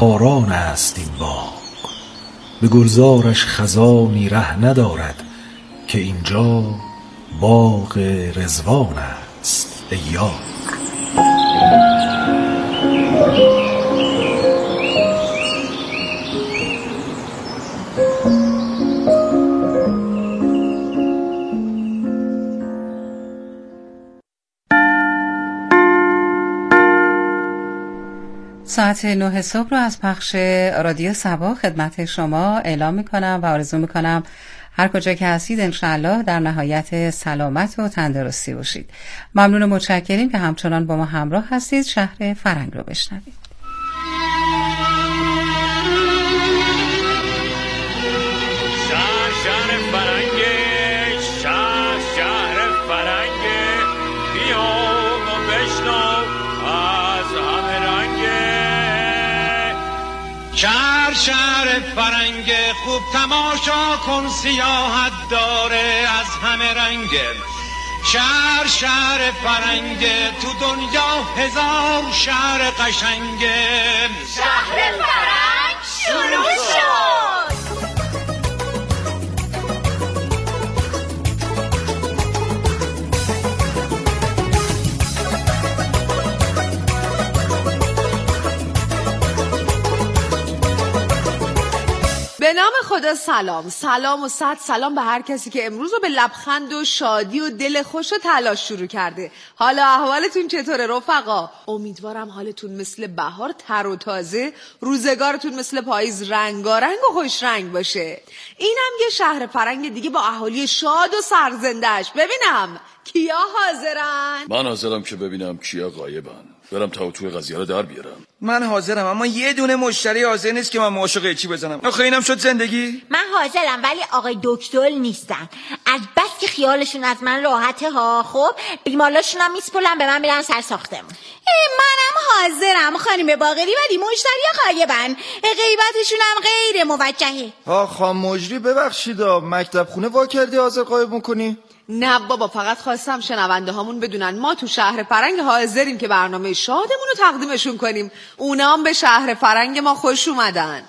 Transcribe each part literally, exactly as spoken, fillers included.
آران است این باغ، به گلزارش خزانی ره ندارد، که اینجا باغ رضوان است ای یار. ساعت نه صبح رو از پخش رادیو صبا خدمت شما اعلام میکنم و آرزو میکنم هر کجا که هستید انشاءالله در نهایت سلامت و تندرستی باشید. ممنون و متشکریم که همچنان با ما همراه هستید. شهر فرنگ رو بشنوید. شهر شهر فرنگ خوب تماشا کن، سیاحت داره از همه رنگ. شهر شهر فرنگ تو دنیا هزار شهر قشنگ. شهر فرنگ شروع شد. به نام خدا سلام سلام و صد سلام به هر کسی که امروز رو به لبخند و شادی و دل خوش و تلاش شروع کرده. حالا احوالتون چطوره رفقا؟ امیدوارم حالتون مثل بهار تر و تازه، روزگارتون مثل پاییز رنگارنگ و خوش رنگ باشه. اینم یه شهر فرنگ دیگه با اهالی شاد و سرزنده‌اش. ببینم کیا حاضرن؟ من حاضرم که ببینم کیا غایبن، برم تا توی قضیه رو در بیارم. من حاضرم، اما یه دونه مشتری حاضر نیست که من ماشو قیچی بزنم. آخه اینم شد زندگی. من حاضرم ولی آقای دکتر نیستن. از بس که خیالشون از من راحته ها، خب بیماراشون هم میسپلن به من میرن سر ساختمون. منم حاضرم خانم باقری، ولی مشتری غایبن، غیبتشون هم غیر موجهه. آ خانم مجری ببخشید، مکتب خونه وا کردی حاضر غایب میکنی؟ نه بابا، فقط خواستم شنونده هامون بدونن ما تو شهر فرنگ حاضریم که برنامه شادمون رو تقدیمشون کنیم. اونا هم به شهر فرنگ ما خوش اومدن.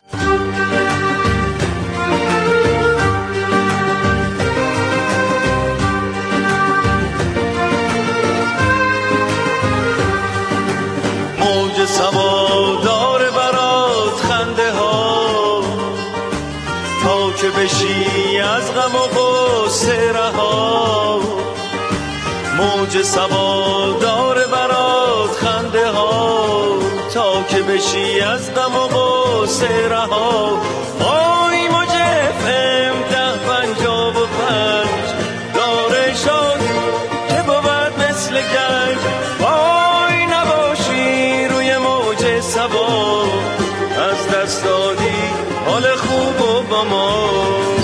موج سوا داره برات خنده ها، تا که بشی از غم و غصه رها. موج سوا داره برات خنده ها، تا که بشی از غم و غصه رها. آی موج اف ام ده پنجاه و پنج داره شاد که بود مثل گنج. وای نباشی روی موج سوا، از دست دادی حال خوب و با ما.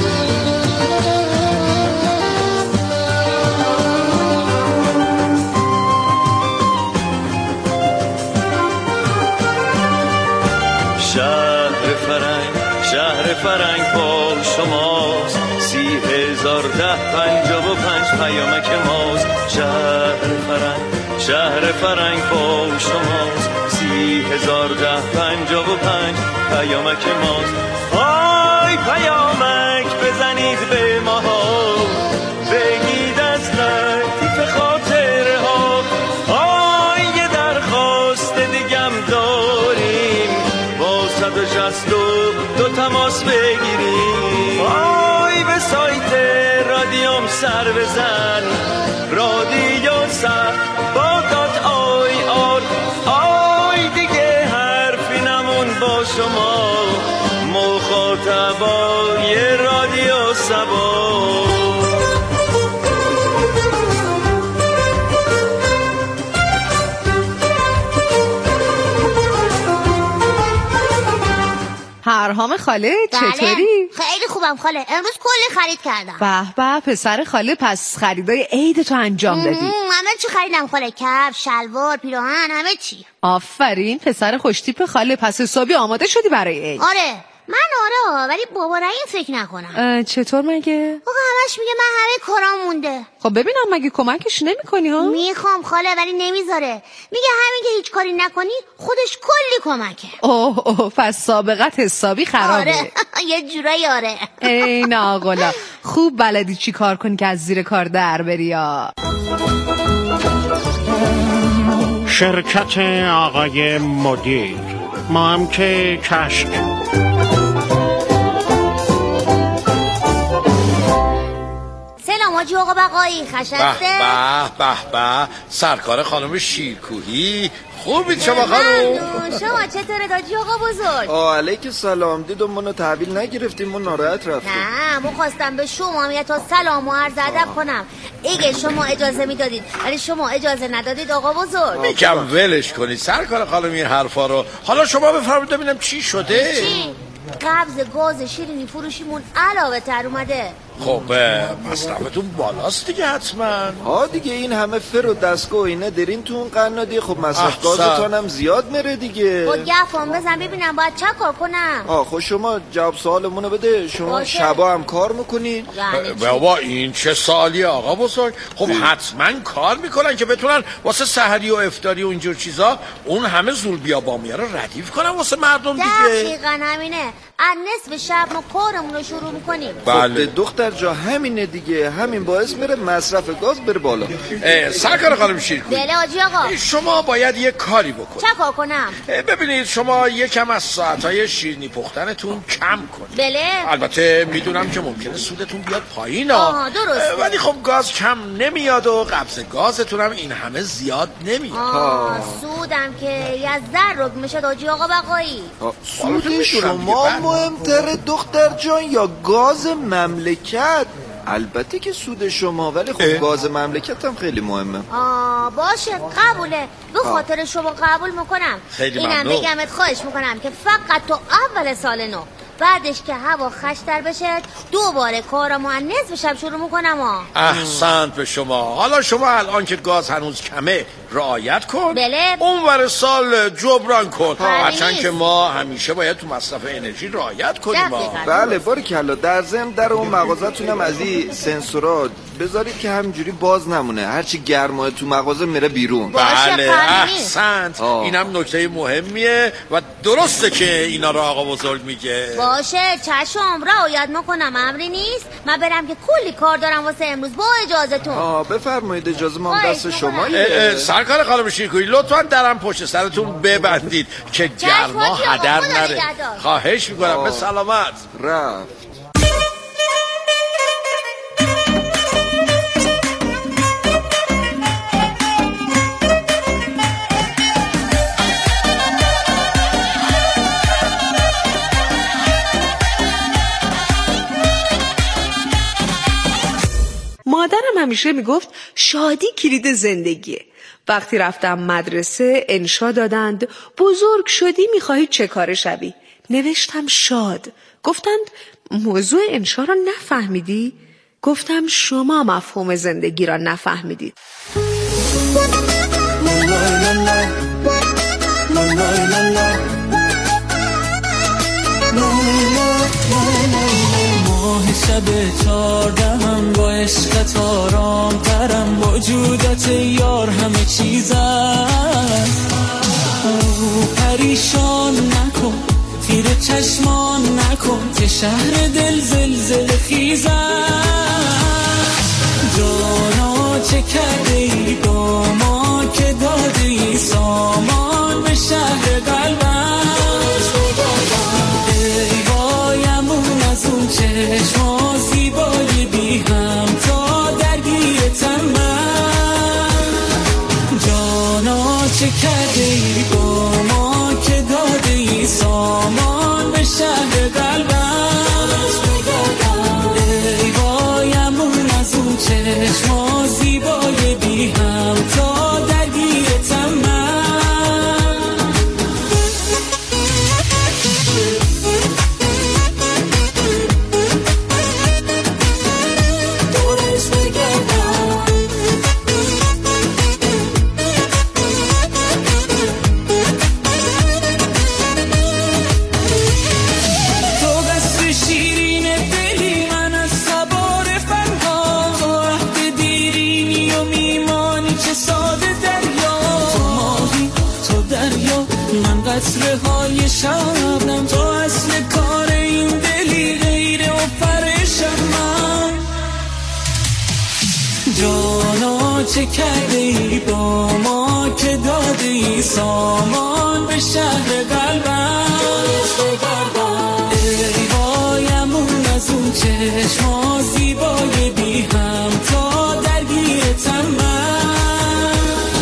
شهر فرنگ شهر فرنگ با شماست، سی هزار ده پنجاه و پنج پیامک ماست. شهر فرنگ شهر فرنگ با شماست، سی هزار ده پنجاه و پنج پیامک ماست. آی پیامک بزنید به ما ها، بگید از لطیف خاطره ها. آی یه درخواست دیگم داریم، با صد و شصت و دو تماس بگیریم. آی به سایت رادیوم سر بزن، رادیو سر با دات آی آر. آی دیگه حرفی نمون با شما، مخاطبای رادیو سبا. پرهام خاله بله. چطوری؟ خیلی خوبم خاله، امروز کلی خرید کردم. به به پسر خاله، پس خریدای عید تو انجام دادی؟ همه چی خریدم خاله، کفش، شلوار، پیراهن، همه چی. آفرین پسر خوشتیپ خاله، پس حسابی آماده شدی برای عید؟ آره من آره ولی بابا رأی فکر نکنم. چطور مگه؟ آقا همش میگه من همه کارام مونده. خب ببینم مگه کمکش نمی‌کنی ها؟ میخوام خاله ولی نمیذاره. میگه همین که هیچ کاری نکنی خودش کلی کمکه. اوه اوه پس سابقت حسابی خرابه. آره یه جورایی آره. ای ناقلا خوب بلدی چی کار کنی که از زیر کار در بری ها. شرکت آقای مدیر، ما هم که کشک. سلام آجی آقا بقایی خشسته. به به به به سرکار خانم شیرکوهی، خوبید شما خانم؟ شما چطوره داجی آقا بزرگ؟ آه علیک سلام. دیدم منو تحویل نگرفتیم، من ناراحت رفتیم. نه من خواستم به شما میاد تا سلام و عرض ادب کنم اگه شما اجازه میدادید، ولی شما اجازه ندادید آقا بزرگ. میگم ولش کنید سرکار خانم این حرفا رو. حالا شما بفرمایید ببینم چی شده؟ چی؟ قبض گاز شیرینی فروشیمون علاوه تر اومده. خب مصرفتون بالاست دیگه حتما. ها دیگه این همه فر و دستگاه و اینا درین تو اون قنادی، خب مصرف گازتون هم زیاد میره دیگه. خب گفم بزن ببینم باید چه کار کنم. آه خب شما جواب سوالمونو بده. شما باشه. شبا هم کار میکنین؟ بابا این چه سوالیه آقا بزرگ؟ خب حتما کار میکنن که بتونن واسه سحری و افطاری و اینجور چیزا اون همه زول بیا بامیه رو ردیف کنن واسه مردم دیگه. دقیقاً همینه. از نصف شب ما کارمون رو شروع میکنیم. بله دختر جا همینه دیگه، همین باعث میره مصرف گاز بره بالا. سرکار خانم شیرکوهی، بله آجی آقا شما باید یه کاری بکنید. چه کار کنم؟ ببینید شما یکم از ساعتهای شیرینی پختنتون کم کنید. بله البته میدونم که ممکنه سودتون بیاد پایین آها درسته، ولی خب گاز کم نمیاد و قبض گازتون هم این همه زیاد نمیاد. آه سودم که یه ذره رو میشه آجی آقا بقایی. سود شما مهمتره دختر جان یا گاز مملکت؟ البته که سود شما، ولی خب گاز مملکت هم خیلی مهمه. آه باشه قبوله، به خاطر شما قبول میکنم. خیلی اینم ممنون. بگمت خواهش میکنم که فقط تو اول سال نو، بعدش که هوا خشتر بشه دوباره کارمو از نصف شب شروع میکنم. ها احسنت به شما. حالا شما الان که گاز هنوز کمه رعایت کن، بله اونور سال جبران کن، هرچند نیست. که ما همیشه باید تو مصرف انرژی رعایت کنیم. بله باریکلا. در ضمن در اون مغازتون هم از این سنسورات بذارید که همینجوری باز نمونه، هرچی گرمه تو مغازه میره بیرون. بله احسنت. اینم نکته مهمیه و درسته که اینا رو آقا بزرگ میگه. باشه چشم رعایت میکنم، امری نیست. من برم که کلی کار دارم واسه امروز با اجازهتون. آه بفرمایید اجازه ما هم دست شما. سرکار خانم شیرکوهی لطفاً درم پشت سرتون ببندید که گرما هدر نره. خواهش میکنم. به سلامت. رفت. مادرم همیشه میگفت شادی کلید زندگیه. وقتی رفتم مدرسه انشا دادند بزرگ شدی میخواهی چه کاره شوی؟ نوشتم شاد. گفتند موضوع انشا را نفهمیدی؟ گفتم شما مفهوم زندگی را نفهمیدید. ماه شب چاردهم با عشقت آرام ترم، با جودت یار همه چیزم. پریشان نکن تیر چشمان نکن، که شهر دل زلزل خیزم. جانا چه کرده ای داما که داده ای سامان به شهر قلبم. ای وایمون از اون چشما زیبای بی هم تا درگیرتم من. جانا چه کرده ای داما که داده ای سامان به شهر قلبم. ای وایمون از اون چشما زیبای بی هم تا درگیرتم من. کرده ای با ما که داده ای سامان به شهر قلبم. ای وایمون از اون چشما زیبای بی هم تا درگیرتم من.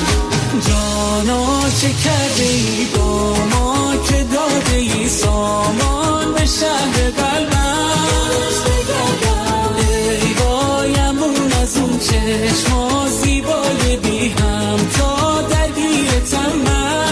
جانا چه کرده ای با ما که داده ای سامان به شهر قلبم. ای وایمون از اون چشما زیبای بی هم تا درگیرتم من.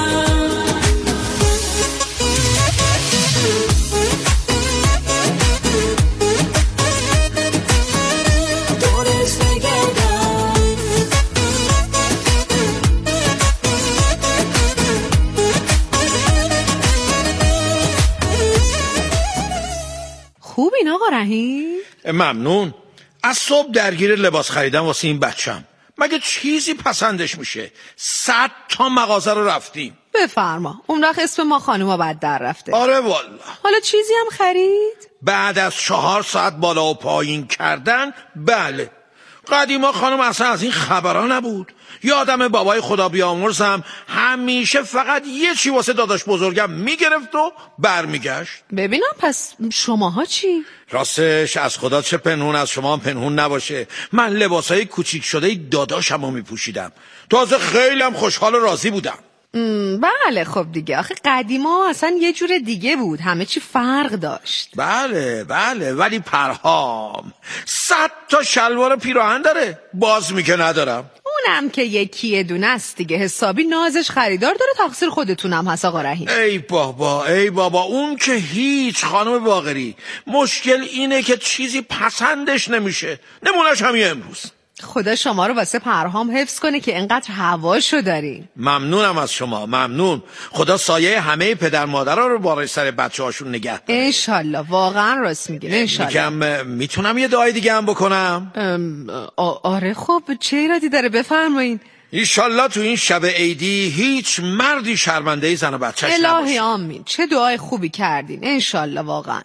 خوب این آقا رحیم؟ ممنون. از صبح درگیر لباس خریدم واسه این بچم. مگه چیزی پسندش میشه؟ صد تا مغازه رو رفتیم. بفرما. اون وقت اسم ما خانوما بعد در رفته. آره والا. حالا چیزی هم خرید؟ بعد از چهار ساعت بالا و پایین کردن بله. قدیما خانم اصلا از این خبرها نبود. یادم بابای خدا بیامرزم همیشه فقط یه چی واسه داداش بزرگم میگرفت و برمیگشت. ببینم پس شماها چی؟ راستش از خدا چه پنهون از شما پنهون نباشه، من لباسای کوچیک شده داداشمو میپوشیدم. تازه خیلی خوشحال و راضی بودم. بله خب دیگه آخه قدیما اصلا یه جور دیگه بود، همه چی فرق داشت. بله بله ولی پرهام صد تا شلوار پیراهن داره، باز میگه ندارم. اونم که یکی دونه است دیگه، حسابی نازش خریدار داره، تقصیر خودتونم هست آقا رحیم. ای بابا ای بابا اون که هیچ خانم باقری، مشکل اینه که چیزی پسندش نمیشه. نمونش همین امروز. خدا شما رو واسه پرهام حفظ کنه که انقدر هواشو داری. ممنونم از شما، ممنون. خدا سایه همه پدر مادرها رو بالای سر بچه هاشون نگه داره. انشالله. واقعا راست میگین. انشالله. میگم میتونم یه دعای دیگه هم بکنم؟ آره خب چه ایرادی داره، بفرمایین. ایشالله تو این شب عیدی هیچ مردی شرمنده زن و بچه‌ش نباشه. الهی آمین. چه دعای خوبی کردین. انشالله واقعا.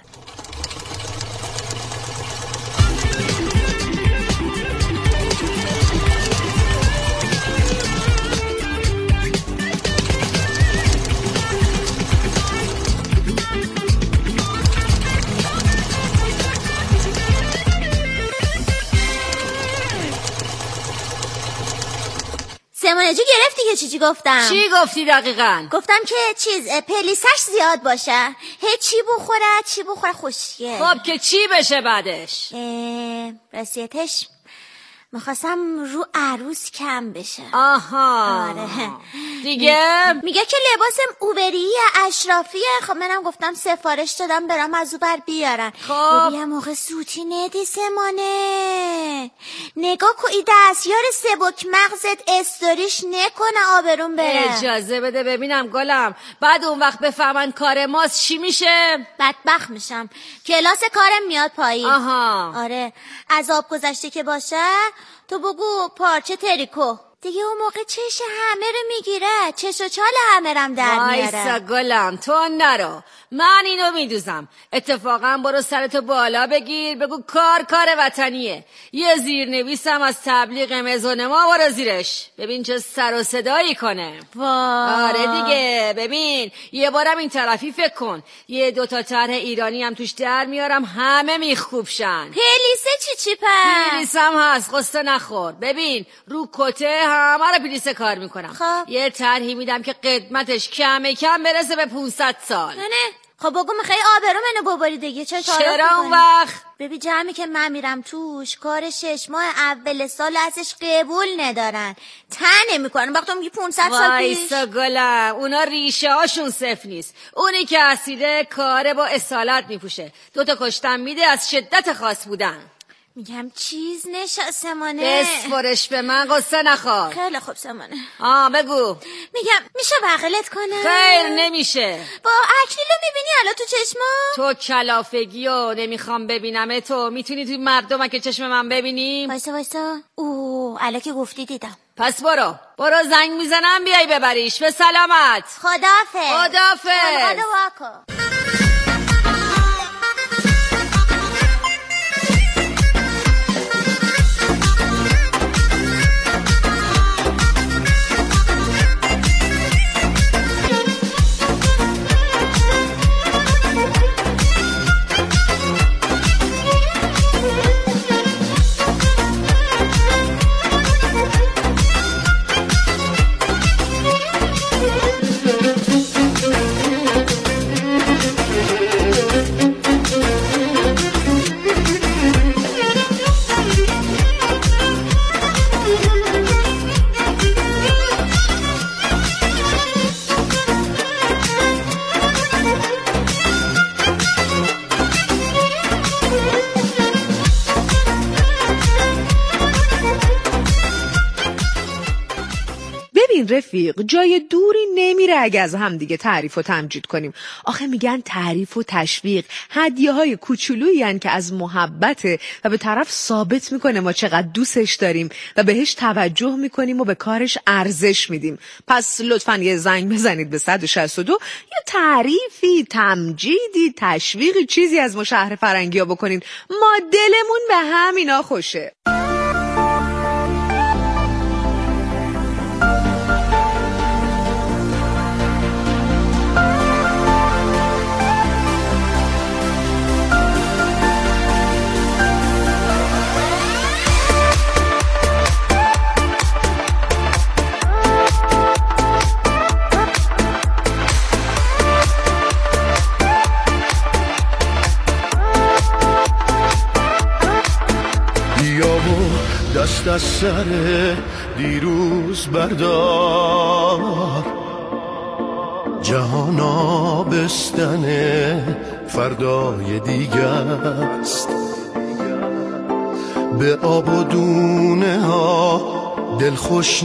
سمانه جو گرفتی که چی چی گفتم؟ چی گفتی دقیقاً؟ گفتم که چیز پلیسش زیاد باشه، هی چی بخوره چی بخوره خوشیه. خب که چی بشه بعدش؟ رسیتش میخواستم رو عروس کم بشه. آها آره. دیگه میگه که لباسم اوبری اشرافیه. خب منم گفتم سفارش دادم برام از او بر بیارن. خب یه موقع سوتی ندی سمانه، نگاه کو ای دستیار سبک مغزت استوریش نکنه آبرون بره. اجازه بده ببینم گلم، بعد اون وقت بفهمن کار ماست چی میشه؟ بدبخت میشم، کلاس کارم میاد پایین. آها آره از آب گذشته که باشه تو بگو پارچه تریکو دیگه، اون موقع چش همه رو میگیره، چش و چال همه رم در میاره. وایسا گلم تو نرو، من اینو میدوزم. اتفاقا برو سرتو بالا بگیر بگو کار کار وطنیه. یه زیرنویسم از تبلیغ مزون ما برو زیرش، ببین چه سر و صدایی کنه. وای. آره دیگه ببین یه بارم این طرفی فکر کن، یه دوتا طرح ایرانی هم توش در میارم همه میخوبشن. پلیسه چی چی پس؟ پلیسم هست قصه نخور. ببین رو کته همه رو پلیسه کار میکنم. خب یه طرحی میدم که قدمتش کم کم برسه به پونصد سال. نه نه خب بگو میخوای آبرو منو ببری دیگه. چرا چرا اون وقت؟ ببین جمعی که من میرم توش کار شش ماه اول سال ازش قبول ندارن، تنه میکنن. وقتی میگی پونصد سال پیش. وایسا گلم اونا ریشه هاشون صفر نیست. اونی که اسیده کاره با اصالت میپوشه، دوتا کشتن میده از شدت خاص بودن. میگم چیز نشه سمانه، بسپرش به من قصه نخور. خیلی خوب سمانه. آه بگو. میگم میشه بغلت کنه؟ خیر نمیشه. با اکلیلو میبینی الان تو چشما؟ تو کلافگیو نمیخوام ببینم. تو میتونی تو مردم که چشم من ببینی؟ وایسا وایسا. اوه الان که گفتی دیدم. پس برو برو زنگ میزنم بیای ببریش. به سلامت. خدافظ. خدافظ. خدا واکو. ببین رفیق، جای دوری نمیره اگه از هم دیگه تعریف و تمجید کنیم. آخه میگن تعریف و تشویق هدیه های کوچولویی هن که از محبته و به طرف ثابت میکنه ما چقدر دوستش داریم و بهش توجه میکنیم و به کارش ارزش میدیم. پس لطفاً یه زنگ بزنید به صد و شصت و دو، یه تعریفی، تمجیدی، تشویقی، چیزی از ما شهر فرنگی ها بکنید. ما دلمون به همینا خوشه. دست از سر دیروز بردار، جهان آبستن فردای دیگه است. به آب و دونه ها دلخوش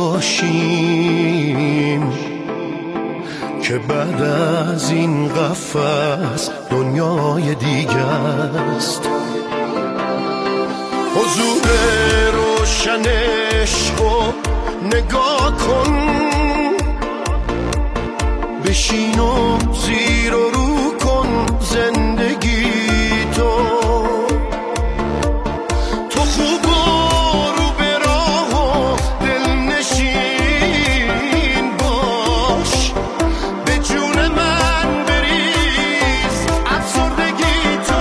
نباشیم که بعد از این قفس دنیای دیگه است. حضور روشن عشقو نگاه کن، بشین و زیر و رو کن زندگی تو. تو خوب و رو به راه و دلنشین باش، به جون من بریز افسردگی تو.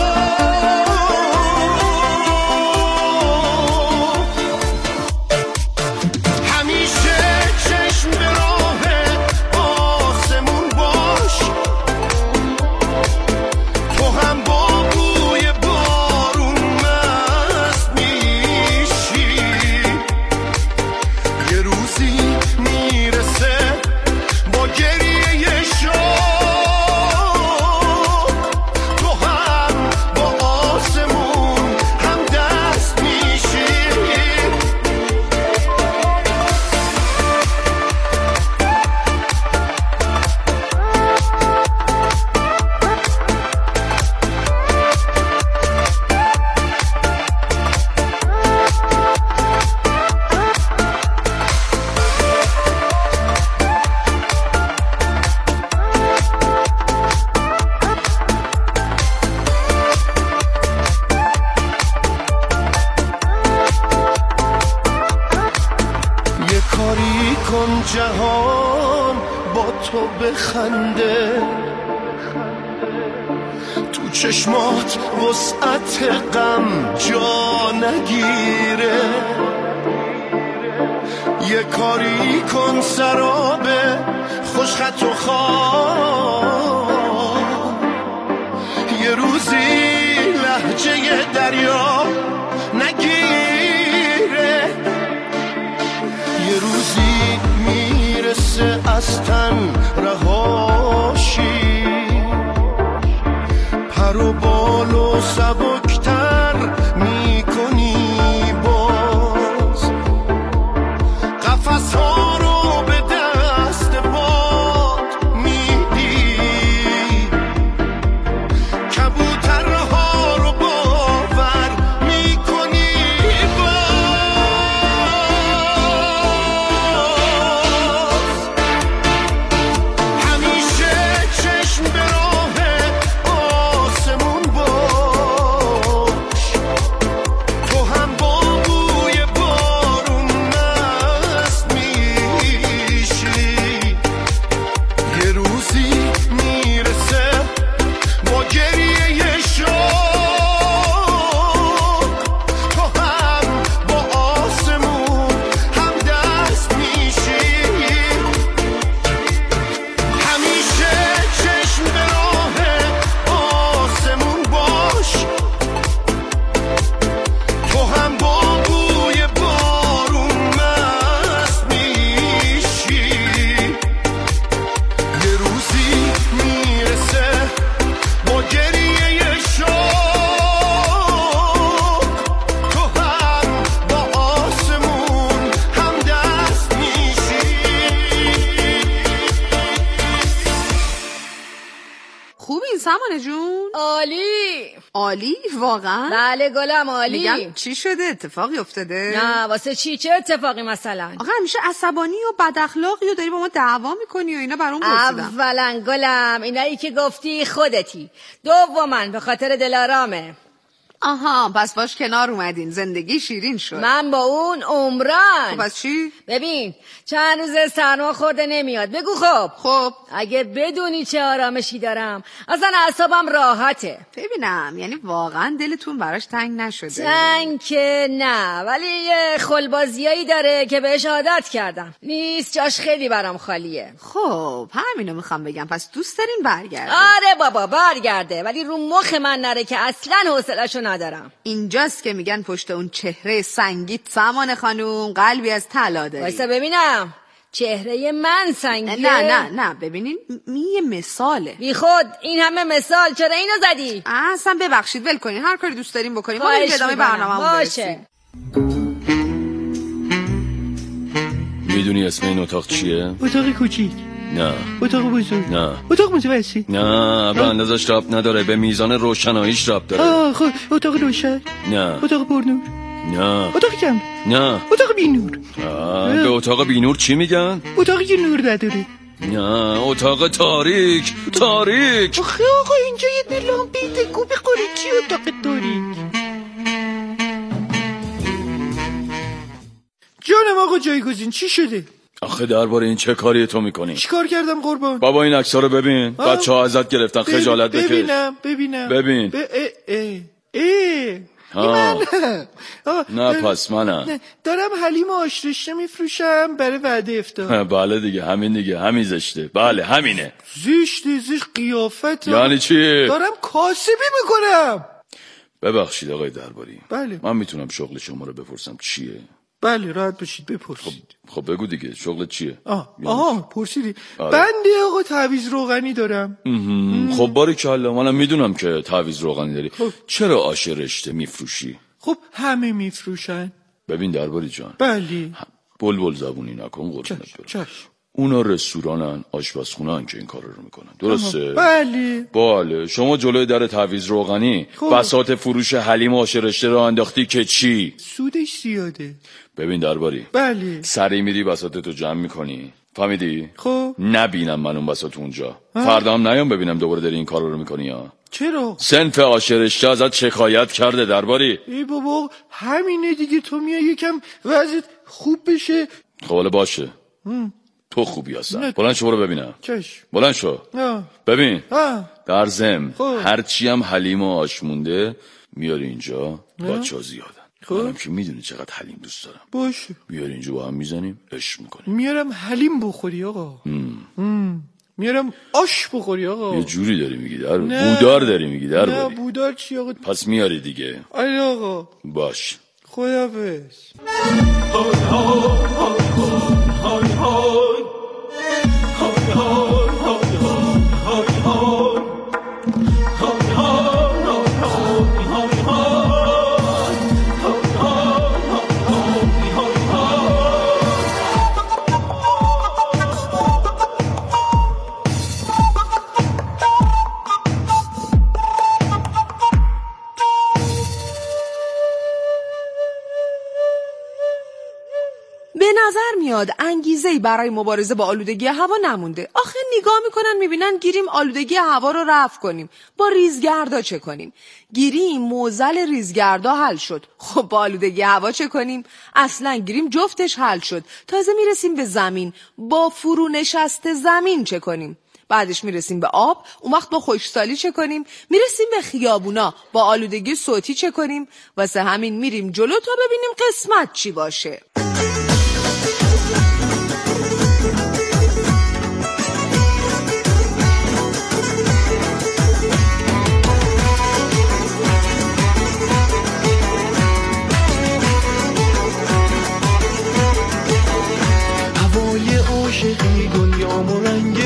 جهان با تو بخنده، تو چشمات وسعت غم جا نگیره. یه کاری کن سراب خوشخط و خواب، یه روزی لهجه دریا نگیره. یه روزی میرسه از تن رهاشی، پر و بال و سبکتر میکنی باز، قفس ها رو به دست باد میدی، کبوترها رو باور میکنی باز. سمانه جون؟ عالی. عالی واقعا؟ بله گلم عالی. میگم چی شده؟ اتفاقی افتاده؟ نه واسه چی؟ چه اتفاقی مثلا؟ آخه همیشه عصبانی و بد اخلاقی و داری با ما دعوا میکنی و اینا برام پرسیدم. اولا گلم اینایی که گفتی خودتی، دوما به خاطر دلارامه. آها پس باش کنار اومدین، زندگی شیرین شد. من با اون عمران. خب پس چی؟ ببین چند روزه سرما خورده نمیاد. بگو خب. خب اگه بدونی چه آرامشی دارم، اصلا اعصابم راحته. ببینم یعنی واقعا دلتون براش تنگ نشده؟ تنگ که نه، ولی یه خلبازیایی داره که بهش عادت کردم، نیست جاش خیلی برام خالیه. خب همینو میخوام بگم، پس دوست دارین برگرده؟ آره بابا برگرده، ولی رو مخ من نره که اصلا حوصله‌شو ندارم. اینجاست که میگن پشت اون چهره سنگیت سامان خانوم قلبی از طلا داری. وایسا ببینم چهره من سنگیه؟ نه نه نه ببینین می مثاله. بی خود این همه مثال چرا اینو زدی؟ اصلا ببخشید ول کنین، هر کاری دوست دارین بکنین، ما بریم ادامه برنامه‌مون برسیم. میدونی اسم این اتاق چیه؟ اتاق کوچیک. نه. اتاق بزرگ. نه. اتاق متوسط. نه به اندازش ربط نداره، به میزان روشناییش ربط داره. آه خب اتاق روشن. نه. اتاق پرنور. نه. اتاق کم. نه. اتاق بینور. به اتاق بینور چی میگن؟ اتاقی که نور نداره. نه اتاق تاریک. تاریک. آخه آقا اینجا یه دل لامپی دکو بخوری، چی اتاق تاریک؟ جانم آقا جایگزین چی شده؟ آخه درباره این چه کاری تو میکنی؟ چی کار کردم قربان؟ بابا این عکس‌ها رو ببین، بچه‌ها ازت گرفتن، خجالت بکش. ببینم ببینم ببین. ب... اه اه اه ها. من نه پس منم دارم حلیم آشرشته میفروشم برای وعده افطار. بله دیگه همین دیگه، همین زشته. بله همینه. زشته زشت قیافت. یعنی چی؟ دارم کاسبی میکنم. ببخشید آقای درباری. بله. من میتونم شغل شما رو بپرسم چیه؟ بله راحت باشید بپرسید. خب, خب بگو دیگه شغلت چیه؟ آه آها پرسیدی. آره. بنده آقا تعویض روغنی دارم. خب باریکلا، منم میدونم که تعویض روغنی داری. خب. چرا آش رشته میفروشی؟ خب همه میفروشن. ببین درباری جان. بله. بلبل زبونی نکن قربونت برم. اونا رستورانن، آشپزخونه‌ان که این کارا رو میکنن. درسته؟ بله. بله. شما جلوی در تعویض روغنی خب. بساط فروش حلیم آش رشته رو انداختی که چی؟ سودش زیاده. ببین درباری. بله. سری میری بساطتو جمع میکنی. فهمیدی؟ خب نبینم من اون بساط اونجا. فردا هم نیام ببینم دوباره داری این کارا رو میکنی ها. چرا؟ صنف آش رشته ازت شکایت کرده درباری. ای بابا همینه دیگه، تو میای یکم وضعیت خوب بشه. خب حالا باشه. هم. تو خوبی هستن. بلند شو برو ببینم. چشم. بلند شو. آه. ببین. آه. در ضمن خب. هرچی هم حلیم و آش مونده میاری اینجا، بچه‌ها زیادن. خب. منم که میدونی چقدر حلیم دوست دارم. باشه. بیاری اینجا با هم میزنیم، عشق میکنیم. میارم حلیم بخوری آقا. هم. میارم آش بخوری آقا. یه جوری داری میگی در بودار داری میگی در نه بودار چی آقا؟ پس میاری دیگه. آره آقا. باش. خداحافظ. به نظر میاد انگیزه‌ای برای مبارزه با آلودگی هوا نمونده. آخه نگاه میکنن میبینن گیریم آلودگی هوا رو رفع کنیم، با ریزگردا چه کنیم؟ گیریم موزل ریزگردا حل شد، خب با آلودگی هوا چه کنیم؟ اصلا گیریم جفتش حل شد. تازه میرسیم به زمین، با فرو نشست زمین چه کنیم؟ بعدش میرسیم به آب، اون وقت با خشکسالی چه کنیم؟ میرسیم به خیابونا، با آلودگی صوتی چه کنیم؟ واسه همین میریم جلو تا ببینیم قسمت چی باشه.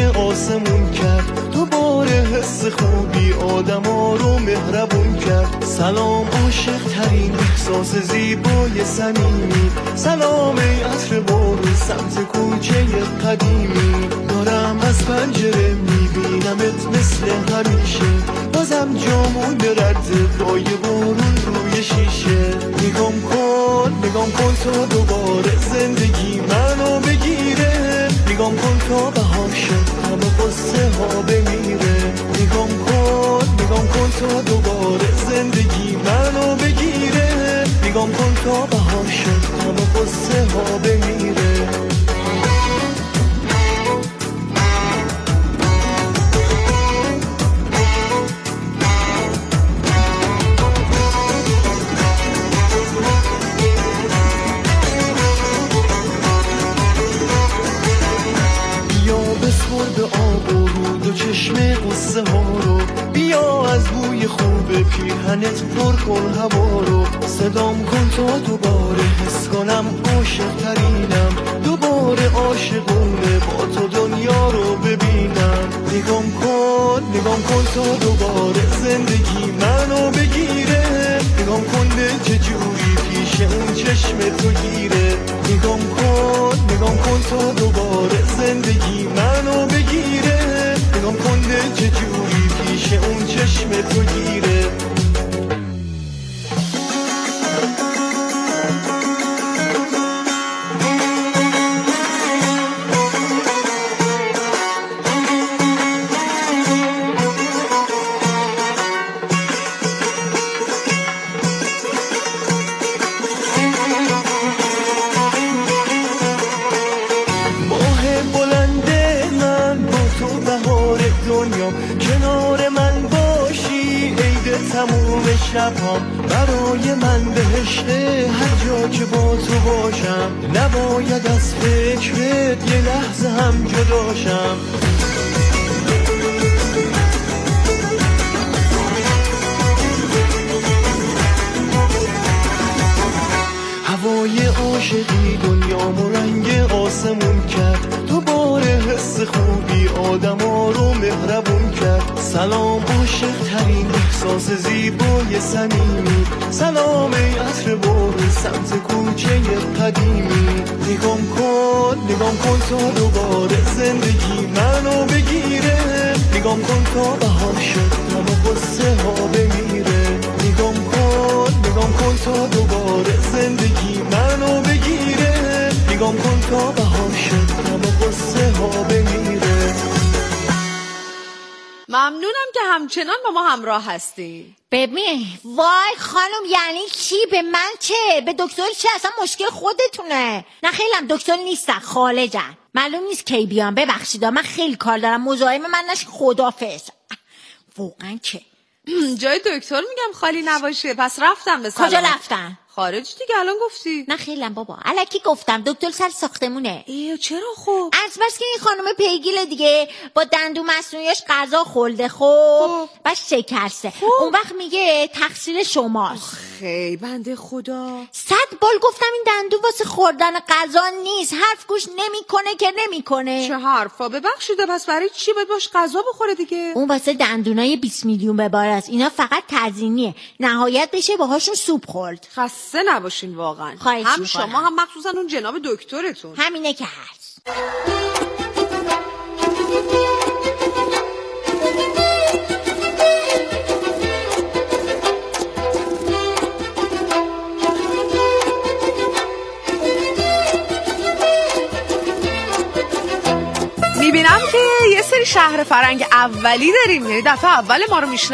آسمون کرد، تو بار حس خوبی آدما رو مهربون کرد. سلام عاشق ترین احساس زیبای صمیمی، سلام ای عطر بارون سمت کوچه قدیمی. دارم از پنجره میبینمت مثل همیشه، بازم جامون برده با یه بارون روی شیشه. نگام کن نگام کن تا دوباره زندگی منو بگیره، نگام کن تا بهار شد همه قصه ها بمیره. نگام کن نگام کن تا دوباره زندگی منو بگیره، نگام کن تا بهار شد همه قصه ها بمیره. به آب و رود و چشم قصه ها رو، بیا از بوی خوب پیرهنت پر کن هوا رو. صدام کن تا دوباره حس کنم عاشق ترینم، دوباره عاشقونه با تو دنیا رو ببینم. نگام کن نگام کن تا دوباره زندگی منو بگیره، نگام کن به چه جوری پیش اون چشم تو گیره. نگام کن نگام کن تا دوباره زندگی منو بگیره، نگام کن به چه جوری پیش اون چشم تو گیره. کنار من باشی عید تموم شبام، برای من بهشته هر جا که با تو باشم. نباید از فکرت یه لحظه هم جداشم. هوای عاشقی دنیامو رنگ آسمون کرد، دوباره حس خوبی آدما رو مهربون کرد. سلام عاشق ترین احساس زیبای صمیمی، سلام ای عطر بارون سمت کوچه قدیمی. نگام کن نگام کن تا دوباره زندگی منو بگیره، نگام کن تا بهار شد همه قصه ها بمیره. نگام کن نگام کن تا دوباره زندگی منو بگیره، نگام کن تا بهار شد همه قصه ها بمیره. ممنونم که همچنان با ما همراه هستی. ببین وای خانم یعنی چی؟ به من چه؟ به دکتر چه؟ اصلا مشکل خودتونه. نه خیلیم دکتر نیستن خالجن، معلوم نیست کی بیان. ببخشید من خیلی کار دارم، مزاحم من نش. خدافظ. واقعا که جای دکتر میگم خالی نباشه، پس رفتم به سلامت. کجا رفتن؟ خارج دیگه الان گفتی. نه خیلیم بابا الکی گفتم، دکتر سر ساختمونه. ایو چرا خب؟ از بس که این خانم پیگیل دیگه با دندو مصنوعیش غذا خورده خب بعد شکسته، اون وقت میگه تقصیر شماست. خیلی بنده خدا. صد بار گفتم این دندو واسه خوردن غذا نیست، حرف گوش نمیکنه که نمیکنه. چه حرفا؟ ببخشیده پس برای چی باید باش غذا بخوره دیگه؟ اون واسه دندونای بیست میلیون به بار است، اینا فقط تزیینیه، نهایت بشه باهاشون سوپ خورد. خسته نباشین واقعا. هم میکنم. شما هم مخصوصا اون جناب دکترتون. همینه که هست. میبینم که یه سری شهر فرنگ اولی داریم، یعنی دفعه اول ما رو میشنن.